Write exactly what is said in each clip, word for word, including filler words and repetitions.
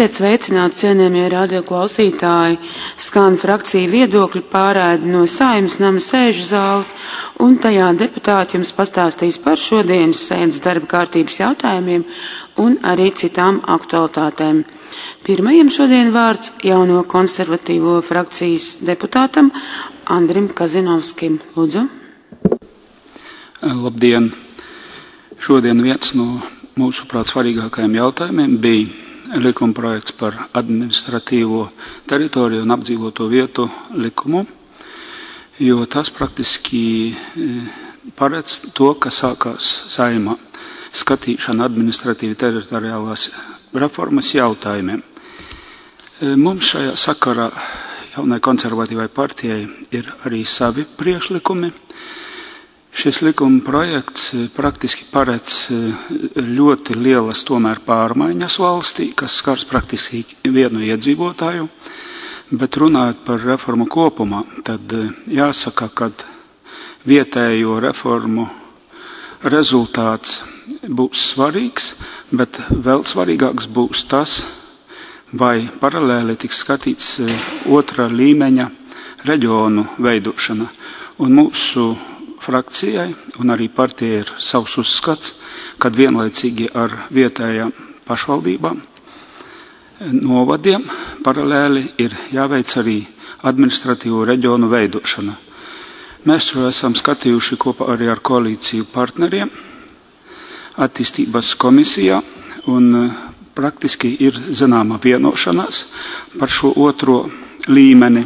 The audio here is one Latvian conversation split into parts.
Esiet sveicināti, cienījamie radio klausītāji. Skan frakcija viedokļu pārēdi no Saeimas nama sēžu zāles, un tajā deputāti jums pastāstīs par šodienas sēdes darba kārtības jautājumiem un arī citām aktualitātēm. Pirmajam šodien vārds jauno konservatīvo frakcijas deputātam Andrim Kazinovskim. Lūdzu. Labdien! Šodien viens no mūsu prāt svarīgākajiem jautājumiem bija likuma projekts par administratīvo teritoriju un apdzīvoto vietu likumu, jo tas praktiski paredz to, ka sākās Saeimā skatīšana administratīvi teritoriālās reformas jautājumiem. Mums šajā sakarā jaunai konservatīvai partijai ir arī savi priekšlikumi. Šis likuma projekts praktiski paredz ļoti lielas tomēr pārmaiņas valstī, kas skars praktiski vienu iedzīvotāju, bet runājot par reformu kopumā, tad jāsaka, ka vietējo reformu rezultāts būs svarīgs, bet vēl svarīgāks būs tas, vai paralēli tiks skatīts otrā līmeņa reģionu veidošana. Un mūsu frakcijai un arī partijai ir savs uzskats, kad vienlaicīgi ar vietējām pašvaldībām, novadiem paralēli ir jāveic arī administratīvo reģionu veidošana. Mēs šo esam skatījuši kopā arī ar koalīciju partneriem attīstības komisijā, un praktiski ir zināma vienošanās par šo otro līmeni.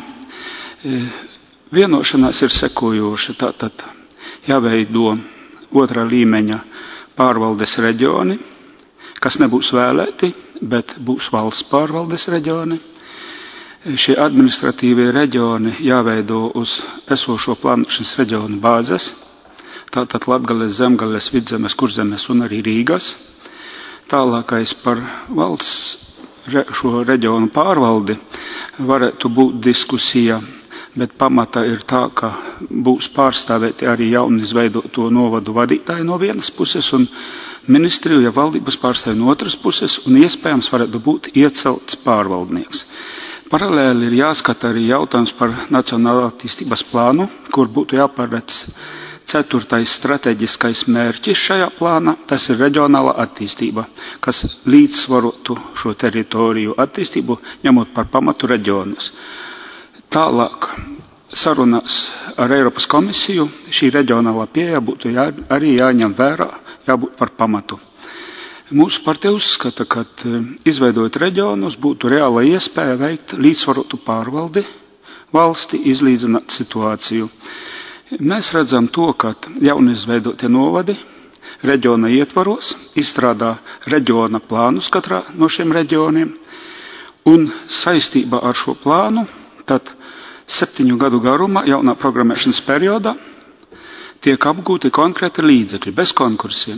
Vienošanās ir sekojoša, tātad jāveido otrā līmeņa pārvaldes reģioni, kas nebūs vēlēti, bet būs valsts pārvaldes reģioni. Šie administratīvie reģioni jāveido uz esošo plānošanas reģionu bāzes, tātad Latgales, Zemgales, Vidzemes, Kurzemes un arī Rīgas. Tālākais par valsts re, šo reģionu pārvaldi varētu būt diskusija, bet pamata ir tā, ka būs pārstāvēti arī jauni izveidoto novadu vadītāji no vienas puses un ministriju, ja valdības pārstāvi no otras puses, un iespējams varētu būt iecelts pārvaldnieks. Paralēli ir jāskata arī jautājums par nacionālā attīstības plānu, kur būtu jāparedz ceturtais strateģiskais mērķis šajā plānā, tas ir reģionālā attīstība, kas līdzsvarotu šo teritoriju attīstību, ņemot par pamatu reģionus. Tālāk sarunās ar Eiropas komisiju šī reģionālā pieeja būtu jā, arī jāņem vērā, jābūt par pamatu. Mūsu partija uzskata, ka izveidot reģionus būtu reāla iespēja veikt līdzsvarotu pārvaldi valsti, izlīdzināt situāciju. Mēs redzam to, ka jaunizveidotie novadi reģiona ietvaros izstrādā reģiona plānus katrā no šiem reģioniem, un saistībā ar šo plānu tad septiņu gadu garumā jaunā programmēšanas periodā tiek apgūti konkrēti līdzekļi bez konkursiem,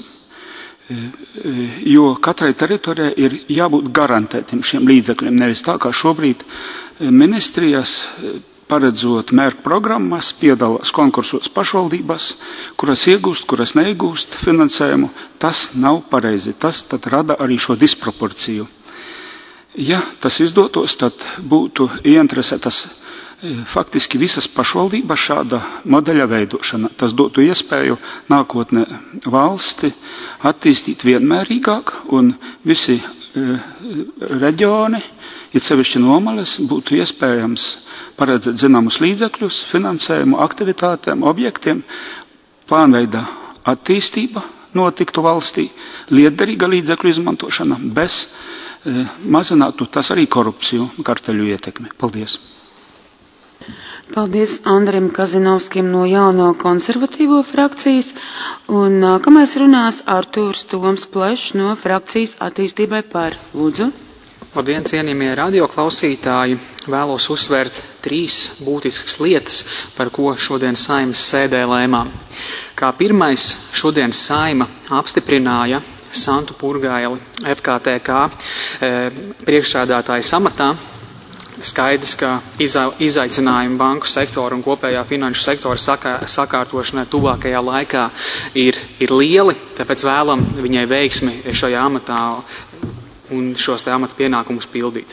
jo katrai teritorijai ir jābūt garantētiem šiem līdzekļiem, nevis tā kā šobrīd ministrijas paredzot mērķu programmas, piedalās konkursos pašvaldībās, kuras iegūst, kuras neiegūst finansējumu. Tas nav pareizi, tas tad rada arī šo disproporciju. Ja tas izdotos, tad būtu ieinteresētas faktiski visas pašvaldības šāda modeļa veidošana. Tas dotu iespēju nākotnē valsti attīstīt vienmērīgāk, un visi e, reģioni, ja sevišķi nomales, būtu iespējams paredzēt zināmus līdzekļus, finansējumu, aktivitātēm, objektiem, plānveida attīstība notiktu valstī, lietderīga līdzekļu izmantošana bez mazinātu tas arī korupciju karteļu ietekmi. Paldies. Paldies Andrim Kazinovskim no jauno konservatīvo frakcijas, un nākamais runās Artūrs Toms Plešs no frakcijas attīstībai par. Lūdzu. Labdien, cienījamie radioklausītāji! Vēlos uzsvērt trīs būtiskas lietas, par ko šodien Saeimas sēdē lēmām. Kā pirmais, šodien Saeima apstiprināja Santu Purgaili F K T K e, priekšsēdētājas amatā. Skaidrs, ka izaicinājumi banku sektora un kopējā finanšu sektora sakā, sakārtošanai tuvākajā laikā ir, ir lieli, tāpēc vēlam viņai veiksmi šajā amatā un šos te amata pienākumus pildīt.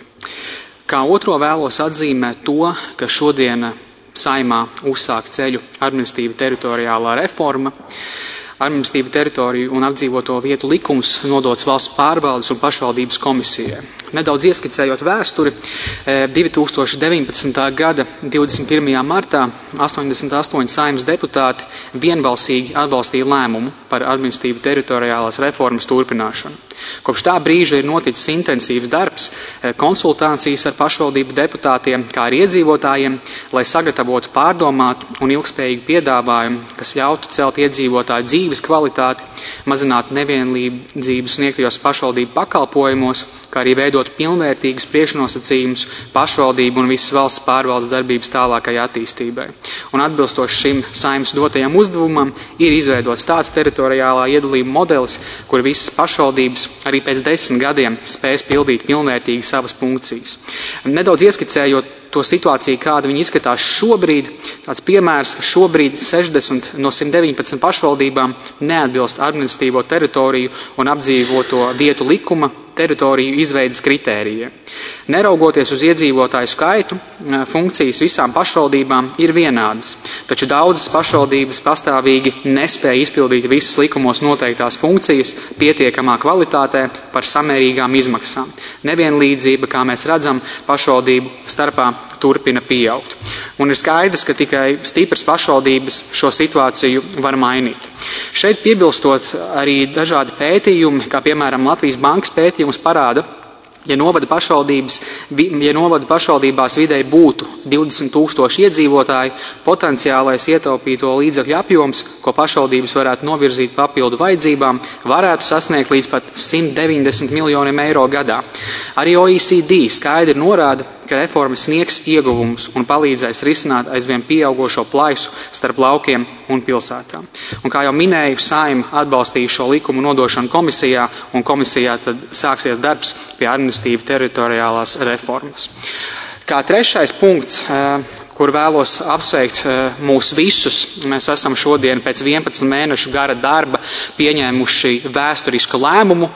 Kā otro vēlos atzīmēt to, ka šodien Saeimā uzsāk ceļu administratīva teritoriālā reforma. Administratīva teritoriju un apdzīvoto vietu likums nodots valsts pārvaldes un pašvaldības komisijai. Nedaudz ieskicējot vēsturi, divi tūkstoši deviņpadsmitā gada divdesmit pirmajā martā astoņdesmit astoņi Saeimas deputāti vienbalsīgi atbalstīja lēmumu par administratīvu teritoriālās reformas turpināšanu. Kopš tā brīža ir noticis intensīvs darbs, konsultācijas ar pašvaldību deputātiem, kā arī iedzīvotājiem, lai sagatavotu pārdomātu un ilgspējīgu piedāvājumu, kas ļautu celt iedzīvotāju dzīves kvalitāti, mazināt nevienlīdzību sniegtajos pašvaldību pakalpojumos, kā arī veidot pilnvērtīgus priekšnosacījumus pašvaldību un visas valsts pārvaldes darbības tālākai attīstībai. Un atbilstoši šim Saeimas dotajam uzdevumam ir izveidots tāds teritoriālā iedalījuma modelis, kur visas pašvaldības arī pēc desmit gadiem spēs pildīt pilnvērtīgi savas funkcijas. Nedaudz ieskicējot to situāciju, kāda viņi izskatās šobrīd, tāds piemērs, ka šobrīd sešdesmit no simt deviņpadsmit pašvaldībām neatbilst administratīvo teritoriju un apdzīvoto vietu likuma teritoriju izveidas kritērijiem. Neraugoties uz iedzīvotāju skaitu, funkcijas visām pašvaldībām ir vienādas, taču daudzas pašvaldības pastāvīgi nespēja izpildīt visas likumos noteiktās funkcijas pietiekamā kvalitātē par samērīgām izmaksām. Nevienlīdzība, kā mēs redzam, pašvaldību starpā turpina pieaugt. Un ir skaidrs, ka tikai stipras pašvaldības šo situāciju var mainīt. Šeit piebilstot arī dažādi pētījumi, kā piemēram Latvijas bankas pētījums parāda, ja novada pašvaldības, ja novada pašvaldībās vidēji būtu divdesmit tūkstoši iedzīvotāji, potenciālais ietaupīto līdzekļu apjoms, ko pašvaldības varētu novirzīt papildu vajadzībām, varētu sasniegt līdz pat simt deviņdesmit miljoniem eiro gadā. Arī O E C D skaidri norāda, ka reforma sniegs ieguvumus un palīdzēs risināt aizvien pieaugošo plaisu starp laukiem un pilsētām. Un kā jau minēju, Saeima atbalstīja šo likumu nodošanu komisijā, un komisijā tad sāksies darbs pie administratīva teritoriālās reformas. Kā trešais punkts, kur vēlos apsveikt mūs visus, mēs esam šodien pēc vienpadsmit mēnešu gara darba pieņēmuši vēsturisku lēmumu,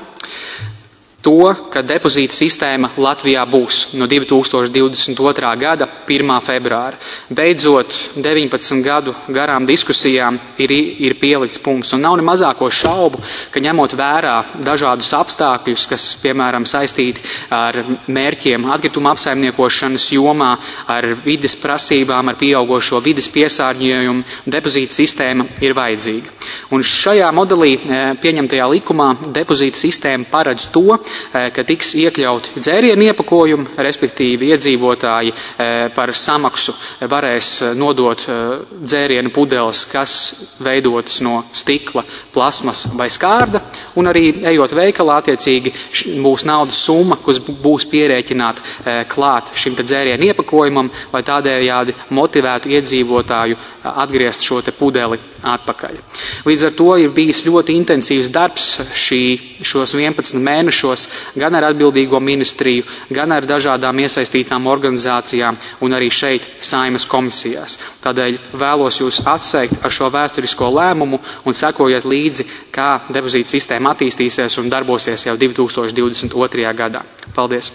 to, ka depozīta sistēma Latvijā būs no divi tūkstoši divdesmit otrā gada pirmā februāra. Beidzot, deviņpadsmit gadu garām diskusijām ir, ir pielikts punkts, un nav ne mazāko šaubu, ka ņemot vērā dažādus apstākļus, kas, piemēram, saistīti ar mērķiem atkrituma apsaimniekošanas jomā, ar vides prasībām, ar pieaugošo vides piesārņojumu, depozīta sistēma ir vajadzīga. Un šajā modelī pieņemtajā likumā depozīta sistēma paredz to, ka tiks iekļauti dzērienu iepakojumi, respektīvi iedzīvotāji par samaksu varēs nodot dzērienu pudeles, kas veidotas no stikla, plasmas vai skārda, un arī ejot veikalā attiecīgi būs naudas summa, kas būs pierēķināta klāt šim te dzērienu iepakojumam, lai tādējādi motivētu iedzīvotāju atgriezt šo te pudeli atpakaļ. Līdz ar to ir bijis ļoti intensīvs darbs šī, šos vienpadsmit mēnešos gan ar atbildīgo ministriju, gan ar dažādām iesaistītām organizācijām un arī šeit Saeimas komisijās. Tādēļ vēlos jūs atsveikt ar šo vēsturisko lēmumu un sekojiet līdzi, kā depozīta sistēma attīstīsies un darbosies jau divi tūkstoši divdesmit otrajā gadā. Paldies!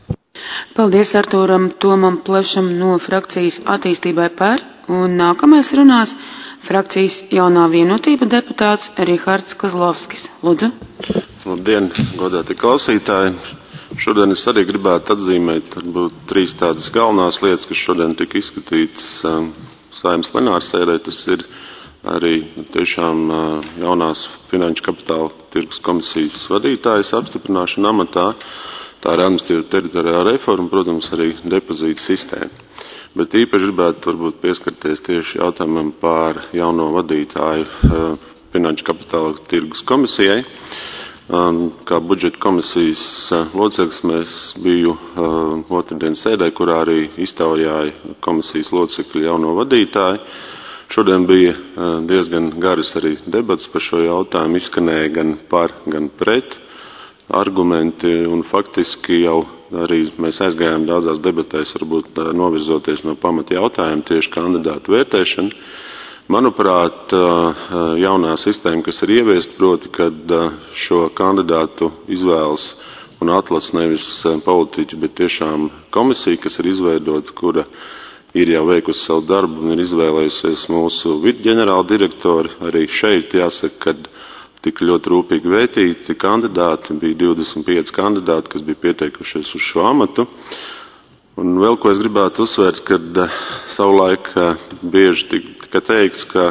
Paldies Artūram Tomam Plešam no frakcijas attīstībai par, un nākamais runās frakcijas jaunā vienotība deputāts Rihards Kozlovskis. Lūdzu. Labdien, godāti klausītāji. Šodien es arī gribētu atzīmēt varbūt trīs tādas galvenās lietas, kas šodien tika izskatītas um, Saeimas plenārsēdē. Tas ir arī tiešām uh, jaunās finanšu kapitāla tirgus komisijas vadītājas apstiprināšana amatā. Tā ir administratīva teritoriālā reforma, protams, arī depozīta sistēma. Bet īpaši gribētu varbūt pieskarties tieši jautājumam par jauno vadītāju uh, finanšu kapitāla tirgus komisijai. Um, kā budžeta komisijas uh, loceklis mēs biju uh, otrdienas sēdē, kurā arī iztaujāja komisijas locekļu jauno vadītāju. Šodien bija uh, diezgan garas arī debats par šo jautājumu, izskanēja gan par, gan pret argumenti, un faktiski jau arī mēs aizgājām daudzās debatēs, varbūt novirzoties no pamata jautājuma tieši kandidātu vērtēšanu. Manuprāt, jaunā sistēma, kas ir ieviest, proti, kad šo kandidātu izvēles un atlas nevis politiķi, bet tiešām komisija, kas ir izveidota, kura ir jau veikusi savu darbu un ir izvēlējusies mūsu vidģenerāla direktori. Arī šeit jāsaka, ka tika ļoti rūpīgi vērtīti kandidāti, bija divdesmit pieci kandidāti, kas bija pieteikušies uz šo amatu. Un vēl ko es gribētu uzsvērt, kad savulaik bieži tika teikts, ka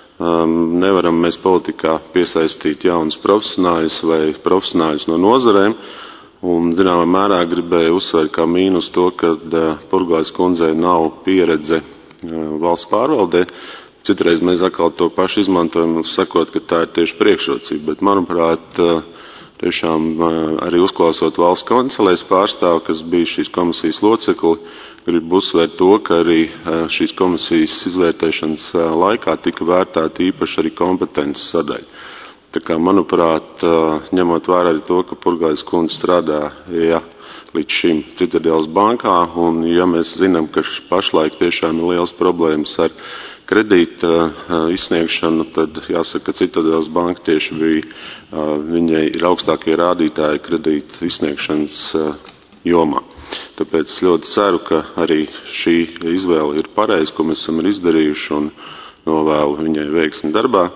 um, nevaram mēs politikā piesaistīt jaunus profesionāļus vai profesionāļus no nozarēm. Un, zināmā mērā, gribēju uzsvērt kā mīnus to, ka uh, Purglaides kundzei nav pieredze uh, valsts pārvaldē. Citreiz mēs atkal to pašu izmantojam, sakot, ka tā ir tieši priekšrocība. Bet, manuprāt, uh, tiešām uh, arī uzklausot valsts kancelēs pārstāvu, kas bija šīs komisijas locekli, gribu uzsvērt to, ka arī uh, šīs komisijas izvērtēšanas uh, laikā tika vērtēta īpaši arī kompetences sadaļa. Tā kā, manuprāt, ņemot vērā arī to, ka Purglaides kundze strādā ja, līdz šim Citadeles bankā, un ja mēs zinām, ka pašlaik tiešām ir liels problēmas ar kredīta izsniegšanu, tad jāsaka, ka Citadeles banka tieši bija, viņai ir augstākie rādītāji kredīta izsniegšanas jomā. Tāpēc es ļoti ceru, ka arī šī izvēle ir pareiza, ko mēs esam izdarījuši, un novēlu viņai veiksmi darbā.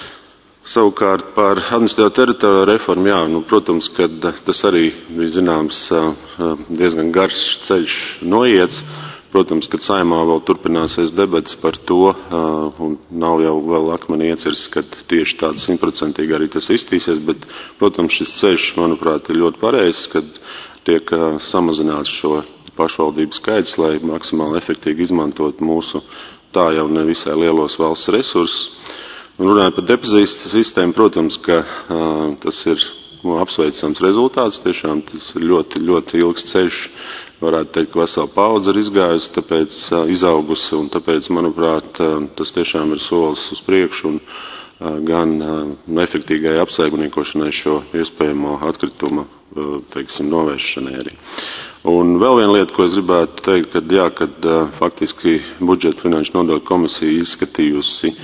Savukārt par administratīvo teritoriālo reformu, jā, nu, protams, ka tas arī bija zināms diezgan garš ceļš noiets. Protams, kad Saeimā vēl turpināsies debats par to, un nav jau vēl akmeni iecirsts, kad tieši tāds simtprocentīgi arī tas iztīsies, bet, protams, šis ceļš, manuprāt, ir ļoti pareizs, kad tiek samazināts šo pašvaldību skaits, lai maksimāli efektīvi izmantot mūsu tā jau nevisai lielos valsts resursus. Runājot par depozītu sistēmu, protams, ka uh, tas ir nu, apsveicams rezultāts. Tiešām tas ir ļoti, ļoti ilgs ceļš. Varētu teikt, ka vesela paudze ir izgājusi, tāpēc uh, izaugusi, un tāpēc, manuprāt, uh, tas tiešām ir solis uz priekšu un uh, gan uh, efektīgai apsaimniekošanai šo iespējamo atkritumu, uh, teiksim, novēršanai arī. Un vēl viena lieta, ko es gribētu teikt, kad, jā, kad uh, faktiski budžeta finanšu nodokļu komisija izskatījusi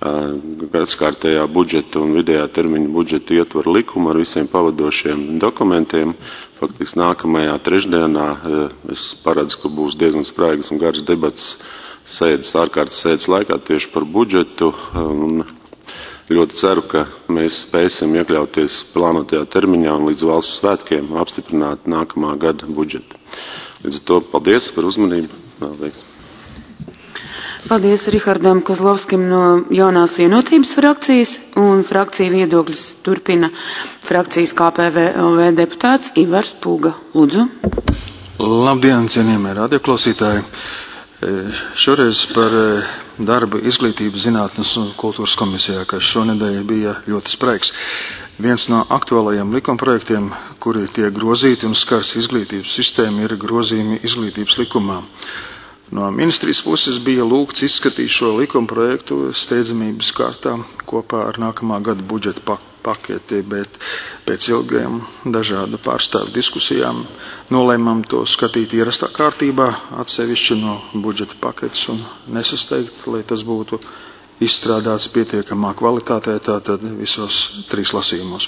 gadskārtējā budžeta un vidējā termiņa budžeta ietvaru likumu ar visiem pavadošiem dokumentiem. Faktiski nākamajā trešdienā es paredzu, ka būs diezgan spraigas un garas debats sēdes, ārkārtas sēdes laikā tieši par budžetu. Un ļoti ceru, ka mēs spēsim iekļauties plānotajā termiņā un līdz valsts svētkiem apstiprināt nākamā gada budžetu. Līdz ar to paldies par uzmanību. Vēl veiksmi. Paldies Rihardam Kozlovskim no Jaunās vienotības frakcijas, un frakcija viedokļus turpina frakcijas K P V L V deputāts Ivars Pūga. Lūdzu. Labdien, cienījamie radioklausītāji. Šoreiz par darbu izglītības zinātnes un kultūras komisijā, kas šonedēļ bija ļoti spraigs. Viens no aktuālajiem likumprojektiem, kuri tiek grozīti un skars izglītības sistēmu, ir grozījumi izglītības likumā. No ministrijas puses bija lūgts izskatīt šo likumprojektu steidzamības kārtā kopā ar nākamā gada budžeta paketi, bet pēc ilgiem dažādu pārstāvu diskusijām nolēmām to skatīt ierastā kārtībā, atsevišķi no budžeta paketes un nesasteigt, lai tas būtu izstrādāts pietiekamā kvalitātē, tātad visos trīs lasījumos.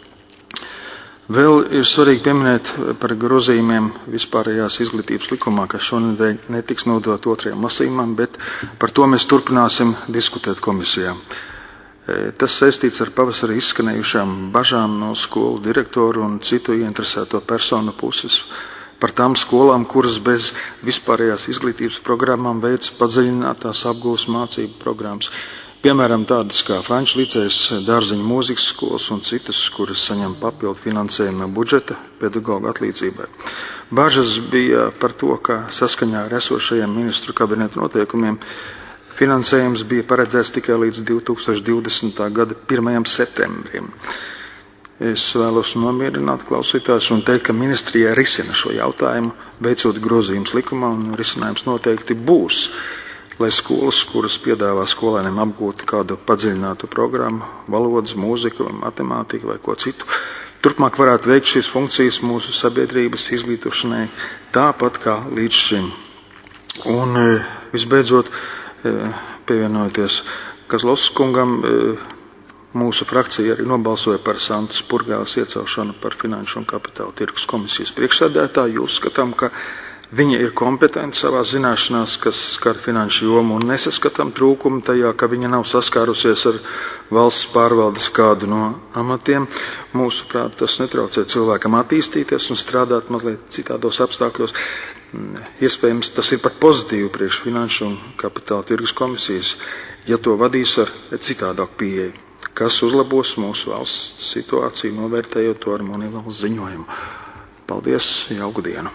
Vēl ir svarīgi pieminēt par grozījumiem vispārējās izglītības likumā, kas šonedēļ netiks nodot otrajam lasījumam, bet par to mēs turpināsim diskutēt komisijā. Tas saistīts ar pavasarī izskanējušām bažām no skolu direktoru un citu ieinteresēto personu puses par tām skolām, kuras bez vispārējās izglītības programmām veic padziļinātās apgūves mācību programmas. Piemēram, tādas kā Franču licejs, Dārziņu mūzikas skolas un citas, kuras saņem papildu finansējumu budžeta pedagoģu atlīdzībai. Bažas bija par to, ka saskaņā ar esošajiem ministru kabineta noteikumiem finansējums bija paredzēts tikai līdz divi tūkstoši divdesmitā gada pirmajam septembrim. Es vēlos nomierināt klausītājus un teikt, ka ministrija risina šo jautājumu, veicot grozījumus likumā, un risinājums noteikti būs, lai skolas, kuras piedāvā skolēniem apgūt kādu padziļinātu programmu, valodas, mūziku, matemātiku vai ko citu, turpmāk varētu veikt šīs funkcijas mūsu sabiedrības izglītošanai tāpat kā līdz šim. Un visbeidzot, pievienojoties Kozlovskungam, mūsu frakcija arī nobalsoja par Santas Purgēles iecelšanu par Finanšu un Kapitāla tirgus komisijas priekšsēdētāju. Uzskatām, ka viņa ir kompetenta savā zināšanās, kas skar finanšu jomu, un nesaskatām trūkumu tajā, ka viņa nav saskārusies ar valsts pārvaldes kādu no amatiem. Mūsuprāt, tas netraucē cilvēkam attīstīties un strādāt mazliet citādos apstākļos. Iespējams, tas ir pat pozitīvi priekš Finanšu un Kapitāla tirgus komisijas, ja to vadīs ar citādāku pieeju, kas uzlabos mūsu valsts situāciju, novērtējot to ar Moneyvals ziņojumu. Paldies, jauku dienu!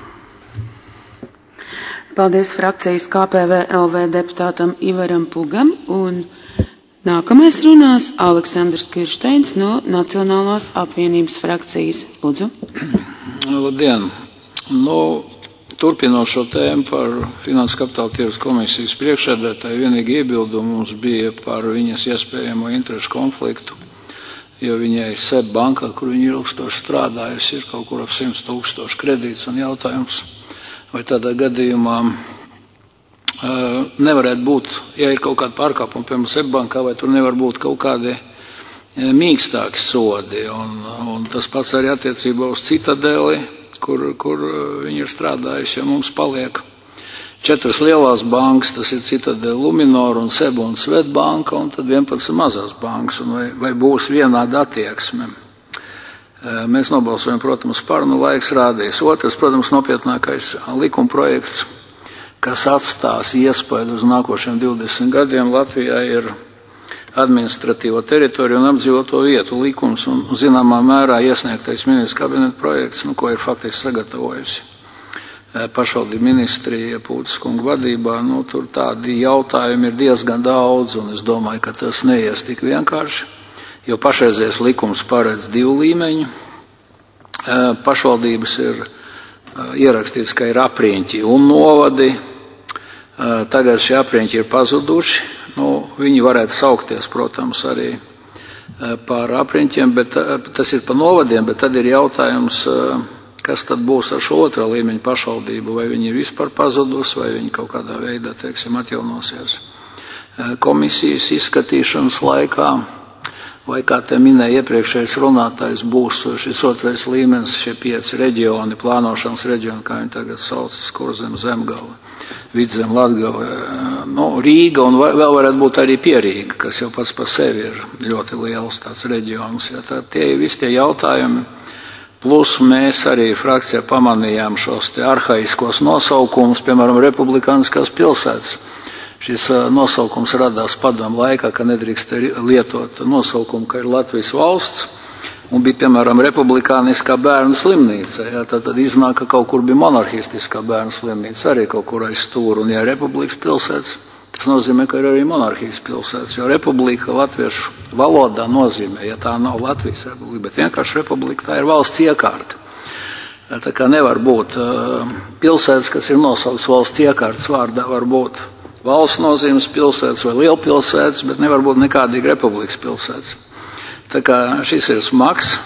Paldies frakcijas K P V L V deputātam Ivaram Pugam, un nākamais runās Aleksandrs Kiršteins no Nacionālās apvienības frakcijas. Lūdzu. Labdien! Nu, turpinot šo tēmu par Finansu Kapitāla tirgus komisijas priekšsēdētāju, vienīgi iebildumi mums bija par viņas iespējamo interešu konfliktu, jo viņai S E B bankā, kur viņa ilgstoši strādājusi, ir kaut kur ap simts tūkstoši kredīts, un jautājums, vai tādā gadījumā uh, nevarētu būt, ja ir kaut kāda pārkāpuma, piemēram, S E B bankā, vai tur nevar būt kaut kādi mīkstāki sodi, un, un tas pats arī attiecībā uz Citadeli, kur, kur viņi ir strādājuši, ja mums paliek četras lielās bankas, tas ir Citadeli, Luminor un S E B un Svetbanka, un tad vienpadsmit mazās bankas, un vai, vai būs vienāda attieksme. Mēs nobalsojam, protams, par, nu laiks rādīs. Otrs, protams, nopietnākais likuma projekts, kas atstās iespaidu uz nākošiem divdesmit gadiem, Latvijā ir administratīvo teritoriju un apdzīvoto vietu likums un zināmā mērā iesniegtais ministrs kabineta projekts, nu, ko ir faktiski sagatavojusi pašvaldību ministrija Pūtas kunga vadībā. Nu, tur tādi jautājumi ir diezgan daudz, un es domāju, ka tas neies tik vienkārši. Jo pašreizējais likums paredz divu līmeņu. Pašvaldības ir ierakstīts, ka ir apriņķi un novadi. Tagad šie apriņķi ir pazuduši. Nu, viņi varētu saukties, protams, arī par apriņķiem, bet tas ir pa novadiem, bet tad ir jautājums, kas tad būs ar šo otrā līmeņa pašvaldību, vai viņi ir vispār pazudus, vai viņi kaut kādā veidā, teiksim, atjaunosies komisijas izskatīšanas laikā. Vai, kā te minēja iepriekšējais runātājs, būs šis otrais līmenis, šie pieci reģioni, plānošanas reģioni, kā viņi tagad saucas, Kurzem, Zemgale, Vidzem, Latgale, nu, Rīga, un vēl varētu būt arī Pierīga, kas jau pats par sevi ir ļoti liels tāds reģions. Ja, tā, tie ir visi tie jautājumi, plus mēs arī frakcijā pamanījām šos te arhaiskos nosaukumus, piemēram, republikāniskās pilsētas. Šis nosaukums radās padomu laikā, ka nedrīkst lietot nosaukumu, ka ir Latvijas valsts, un bija, piemēram, republikāniskā bērnu slimnīca. Ja, tad, tad iznāk, ka kaut kur bija monarhistiskā bērnu slimnīca, arī kaut kur aiz stūra, un ja republikas pilsētas, tas nozīmē, ka ir arī monarhijas pilsētas, jo republika latviešu valodā nozīmē, ja tā nav Latvijas republika, bet vienkārši republika, tā ir valsts iekārta. Tā kā nevar būt pilsētas, kas ir nosaukts valsts iekārtas vārdā, var būt valsts nozīmes pilsētas vai lielpilsētas, bet nevar būt nekādīgi republikas pilsētas. Tā kā šis ir smags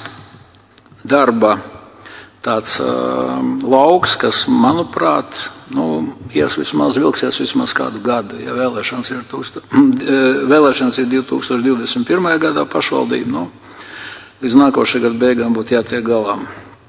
darba tāds uh, lauks, kas, manuprāt, nu, ies vismaz, vilksies vismaz kādu gadu, ja vēlēšanas ir, tūkst, vēlēšanas ir divi tūkstoši divdesmit pirmajā gadā pašvaldība, nu, līdz nākošajā gada beigām būtu jātiek galā.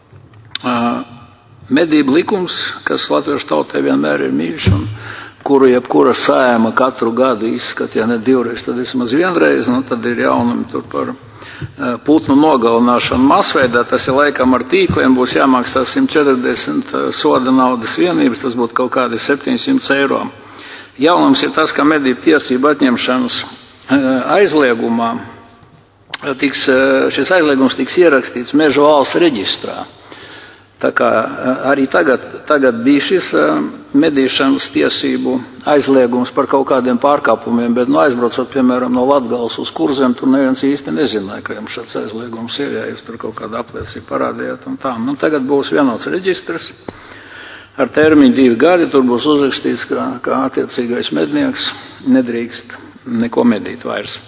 Uh, medību likums, kas latviešu tautai vienmēr ir mīļš, un kuru jebkura saēma katru gadu izskat, ja ne divreiz, tad vismaz vienreiz, nu, tad ir jaunumi tur par putnu nogalināšanu masveidā, tas ir laikam ar tīkliem, būs jāmaksā simt četrdesmit soda naudas vienības, tas būtu kaut kādi septiņsimt eiro. Jaunums ir tas, ka medību tiesību atņemšanas aizliegumā tiks, šis aizliegums tiks ierakstīts Mežu valsts reģistrā. Tā kā arī tagad, tagad bija šis medīšanas tiesību aizliegums par kaut kādiem pārkāpumiem, bet no aizbraucot, piemēram, no Latgales uz Kurzem, tur neviens īsti nezināja, ka jums šāds aizliegums ir, ja jūs tur kaut kādu apliecību parādījāt un tā. Nu, tagad būs vienots reģistrs ar termiņu divi gadi, tur būs uzrakstīts, ka, ka attiecīgais mednieks nedrīkst neko medīt vairs.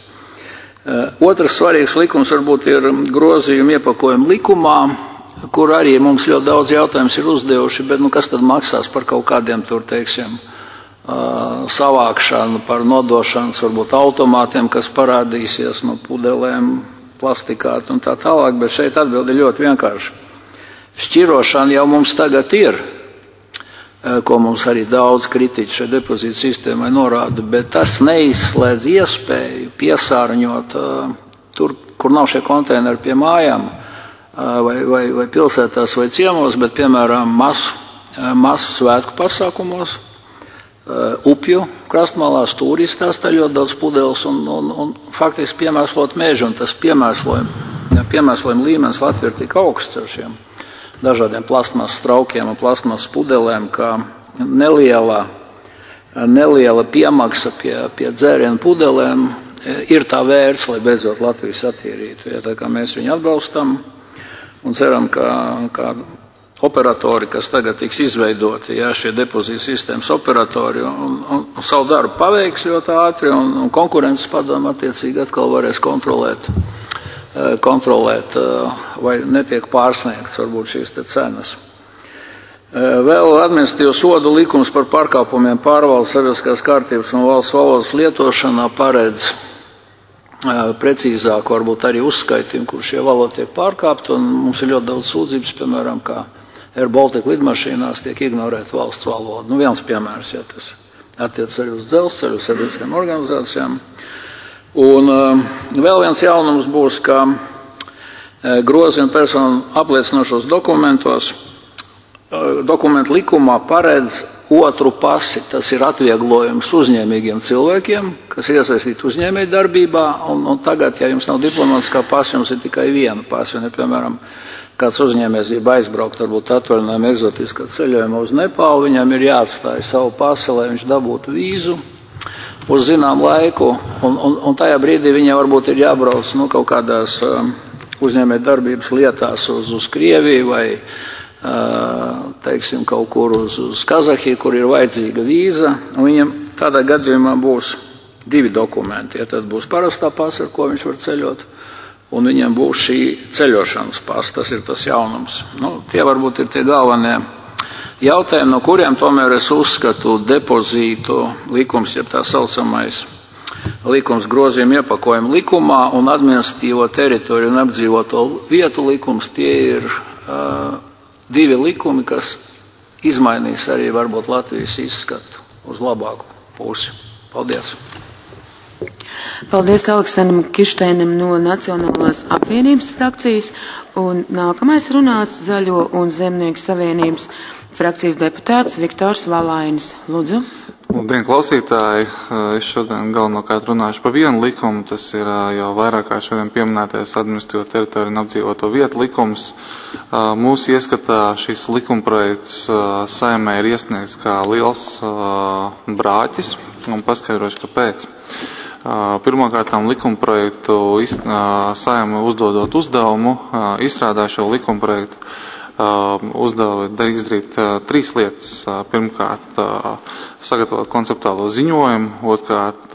Otrs svarīgs likums varbūt ir grozījumi iepakojumu likumā, kur arī mums ļoti daudz jautājums ir uzdevuši, bet nu, kas tad maksās par kaut kādiem tur, teiksim, savākšanu, par nodošanas varbūt automātiem, kas parādīsies no pudelēm, plastikāt un tā tālāk, bet šeit atbildi ļoti vienkārši. Šķirošana jau mums tagad ir, ko mums arī daudz kritiķi šai depozītu sistēmai norāda, bet tas neizslēdz iespēju piesārņot tur, kur nav šie konteineri pie mājām, vai, vai, vai pilsētās vai ciemos, bet, piemēram, masu, masu svētku pasākumos, upju krastmalās, turistās, tā ļoti daudz pudeles un, un, un faktiski piemēslot mežu, un tas piemēslojuma, piemēslojuma līmenis Latvijā ir tik augsts ar šiem dažādiem plastmasas traukiem un plastmasas pudelēm, ka neliela, neliela piemaksa pie, pie dzērienu pudelēm ir tā vērts, lai beidzot Latviju satīrītu. Ja, tā kā mēs viņu atbalstam un ceram, ka, ka operatori, kas tagad tiks izveidoti, ja, šie depozītu sistēmas operatori, un, un, un savu darbu paveiks ļoti ātri, un, un konkurences padomu attiecīgi atkal varēs kontrolēt, kontrolēt vai netiek pārsniegts varbūt šīs te cenas. Vēl administratīvu sodu likums par pārkāpumiem pārvaldes sabiedriskās kārtības un valsts valodas lietošanā paredz precīzāku varbūt arī uzskaitījumu, kur šie valodi tiek pārkāpti, un mums ir ļoti daudz sūdzības, piemēram, kā Air Baltica lidmašīnās tiek ignorēta valsts valoda. Nu, viens piemērs, ja tas attiec arī uz dzelzceļu, sabiedriskajām organizācijām. Un uh, vēl viens jaunums būs, ka uh, grozījumi personu apliecinošos dokumentos, uh, dokumentu likumā paredz otru pasi. Tas ir atvieglojums uzņēmīgiem cilvēkiem, kas ir iesaistīti uzņēmēju darbībā, un, un tagad, ja jums nav diplomātiskā pasa, jums ir tikai viena pasa. Un, ja, piemēram, kāds uzņēmējs grib aizbraukt, varbūt atvaļinājumu eksotiskā ceļojumā uz Nepālu, viņam ir jāatstāja savu pasi, lai viņš dabūtu vīzu uz zinām laiku, un, un, un tajā brīdī viņam varbūt ir jābrauc nu, kaut kādās um, uzņēmēju darbības lietās uz, uz Krieviju vai, uh, teiksim, kaut kur uz, uz Kazahiju, kur ir vajadzīga vīza, un viņam tādā gadījumā būs divi dokumenti. Ja tad būs parastā pasa, ar ko viņš var ceļot, un viņam būs šī ceļošanas pasa, tas ir tas jaunums. Nu, tie varbūt ir tie galvenie jautājumi, no kuriem tomēr es uzskatu depozītu likums, ja tā saucamais likums grozījuma iepakojuma likumā un administratīvo teritoriju un apdzīvoto vietu likums, tie ir uh, divi likumi, kas izmainīs arī varbūt Latvijas izskatu uz labāku pusi. Paldies! Paldies Aleksandram Kiršteinam no Nacionālās apvienības frakcijas, un nākamais runās Zaļo un Zemnieku savienības frakcijas deputāts Viktors Valainis. Lūdzu. Labdien, klausītāji! Es šodien galvenokārt runāšu par vienu likumu. Tas ir jau vairāk kā šodien pieminētais administratīvo teritoriju un apdzīvoto vietu likums. Mūsu ieskatā šis likumprojekts Saeimē ir iesniegts kā liels brāķis, un paskaidrošu, kāpēc. Pirmkārtām likumprojektu Saeima uzdodot uzdevumu, izstrādā šo likumprojektu, uzdeva izdarīt trīs lietas. Pirmkārt, sagatavot konceptuālo ziņojumu, otrkārt,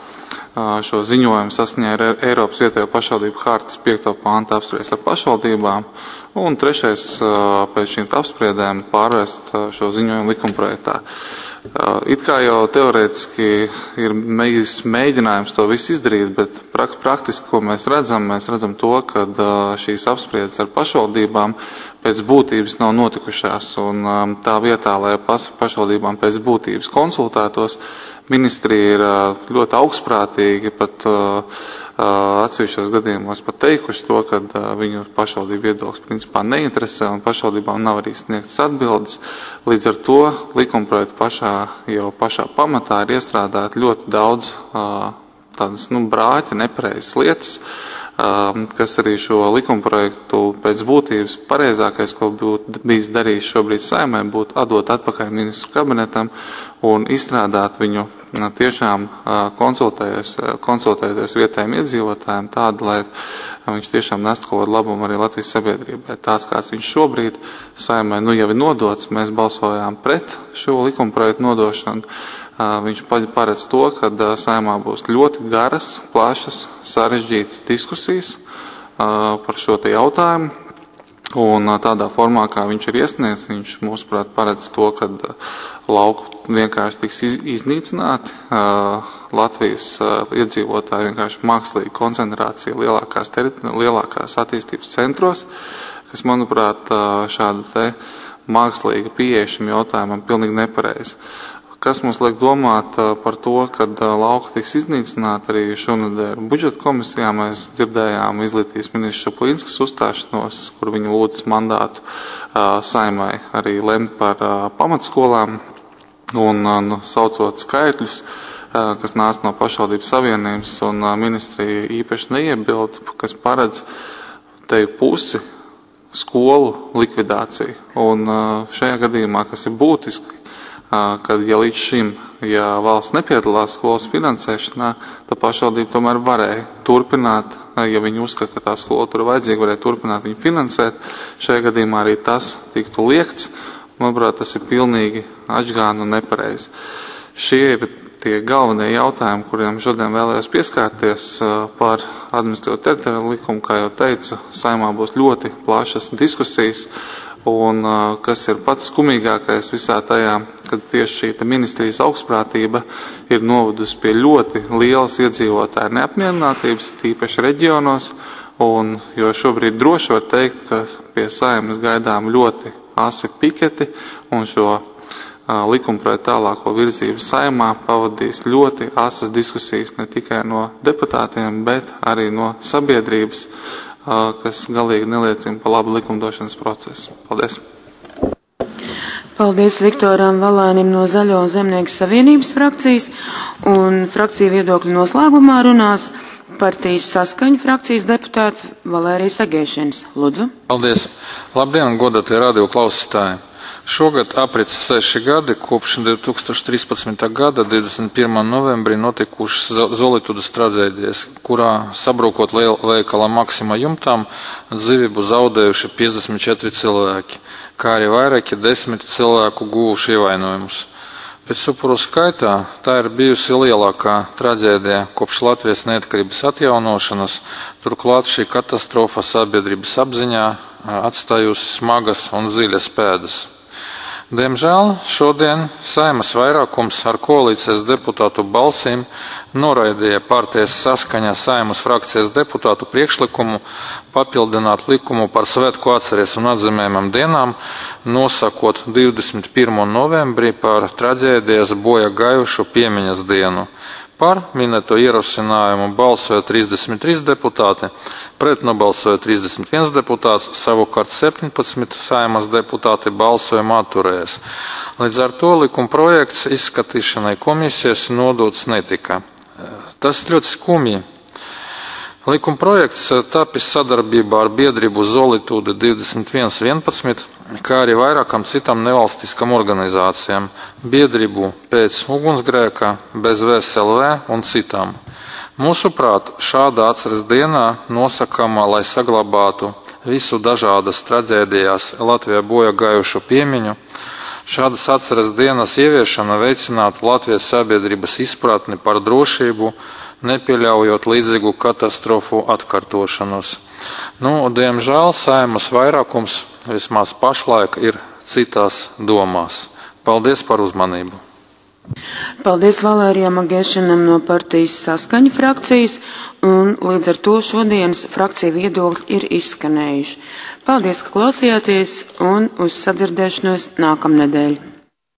šo ziņojumu saskaņā ar Eiropas vietējo pašvaldību hartas piekto pāntu apspriest ar pašvaldībām, un trešais, pēc šīm apspriedēm pārvērst šo ziņojumu likumprojektā. It kā jau teorētiski ir mēģinājums to visu izdarīt, bet praktiski, ko mēs redzam, mēs redzam to, ka šīs apspriedes ar pašvaldībām pēc būtības nav notikušās, un tā vietā, lai pašvaldībām pēc būtības konsultētos, ministrija ir ļoti augstprātīgi, pat atsevišķos gadījumos pat teikuši to, ka viņu pašvaldību viedoklis principā neinteresē un pašvaldībām nav arī sniegtas atbildes. Līdz ar to likumprojektu pašā, jau pašā pamatā ir iestrādāt ļoti daudz tādas, nu, brāķa, nepareizas lietas, kas arī šo likumprojektu pēc būtības pareizākais, ko būtu bijis darījis šobrīd Saeimai, būtu atdot atpakaļ ministru kabinetam un izstrādāt viņu tiešām konsultējoties, konsultējoties vietējiem iedzīvotājiem tādu, lai viņš tiešām nestu kaut kādu labumu arī Latvijas sabiedrībai. Tāds, kāds viņš šobrīd Saeimai nu jau ir nodots, mēs balsojām pret šo likumprojektu nodošanu. Viņš paredz to, ka Saeimā būs ļoti garas, plašas, sarežģītas diskusijas par šo te jautājumu. Un tādā formā, kā viņš ir iesniegts, viņš, mūsuprāt, paredz to, ka lauku vienkārši tiks iznīcināti. Latvijas iedzīvotāji vienkārši mākslīga koncentrācija lielākās, lielākās attīstības centros, kas, manuprāt, šāda te mākslīga pieeja šim jautājumam pilnīgi nepareizi. Kas mums liek domāt par to, kad lauka tiks iznīcināti arī šonedēļ budžeta komisijā. Mēs dzirdējām izglītības ministrs Čaplīnskas uzstāšanos, kur viņa lūdz mandātu Saimai arī lemt par pamatskolām un nu, saucot skaitļus, kas nāca no pašvaldības savienības, un ministrija īpaši neiebild, kas paredz te pusi skolu likvidāciju. Un šajā gadījumā, kas ir būtiski, kad, ja līdz šim, ja valsts nepiedalās skolas finansēšanā, tad pašvaldība tomēr varēja turpināt, ja viņi uzskata, ka tā skola tur vajadzīga, varēja turpināt viņu finansēt. Šajā gadījumā arī tas tiktu liekts. Manuprāt, tas ir pilnīgi atžgāni un nepareizi. Šie ir tie galvenie jautājumi, kuriem šodien vēlējos pieskārties par administratīvo teritoriju likumu. Kā jau teicu, Saimā būs ļoti plašas diskusijas. Un kas ir pats skumīgākais visā tajā, kad tieši šī ministrijas augstprātība ir novedusi pie ļoti lielas iedzīvotāju neapmierinātības, tīpaši reģionos, un jo šobrīd droši var teikt, ka pie Saimas gaidām ļoti asi piketi, un šo likumprojektu tālāko virzību Saimā pavadīs ļoti asas diskusijas ne tikai no deputātiem, bet arī no sabiedrības, kas galīgi neliecina par labu likumdošanas procesu. Paldies! Paldies Viktoram Valainim no Zaļo zemnieku savienības frakcijas, un frakciju viedokļu noslēgumā runās partijas Saskaņu frakcijas deputāts Valērijas Agēšins. Lūdzu. Paldies! Labdien, godātie radio klausītāji! Šogad aprit seši gadi kopš divi tūkstoši trīspadsmitā gada divdesmit pirmā novembrī notikušas Zolitudes traģēdijas, kurā sabrūkot veikala Maksima jumtām dzīvību zaudējuši piecdesmit četri cilvēki, kā arī vairāki desmit cilvēku guvuši ievainojumus. Pēc upuru skaitā tā ir bijusi lielākā traģēdija kopš Latvijas neatkarības atjaunošanas, turklāt šī katastrofa sabiedrības apziņā atstājusi smagas un dziļas pēdas. Diemžēl šodien Saimas vairākums ar koalīcijas deputātu balsīm noraidīja partijas Saskaņa Saimas frakcijas deputātu priekšlikumu papildināt likumu par svētku atceries un atzīmējumam dienām, nosakot divdesmit pirmo novembrī par traģēdijas bojā gājušo piemiņas dienu. Par minēto ierosinājumu balsoja trīsdesmit trīs deputāti, pret nobalsoja trīsdesmit viens deputāts, savukārt septiņpadsmit Saimas deputāti balsojuma atturējās. Līdz ar to likuma projekts izskatīšanai komisijas nodots netika. Tas ļoti skumji. Likuma projekts tapis sadarbībā ar biedrību Zolitude divdesmit viens vienpadsmit, kā arī vairākam citām nevalstiskām organizācijām, biedrību pēc ugunsgrēka, bez V S L V un citām. Mūsuprāt, šādā atceres dienā nosakama, lai saglabātu visu dažādas traģēdijās Latvijā bojā gājušo piemiņu. Šādas atceres dienas ieviešana veicinātu Latvijas sabiedrības izpratni par drošību, nepieļaujot līdzīgu katastrofu atkārtošanos. Nu, diemžēl Saimas vairākums vismaz pašlaik ir citās domās. Paldies par uzmanību. Paldies Valērijam Agēšanam no partijas Saskaņa frakcijas, un līdz ar to šodienas frakcija viedokļi ir izskanējuši. Paldies, ka klausījāties, un uz sadzirdēšanos nākamnedēļ.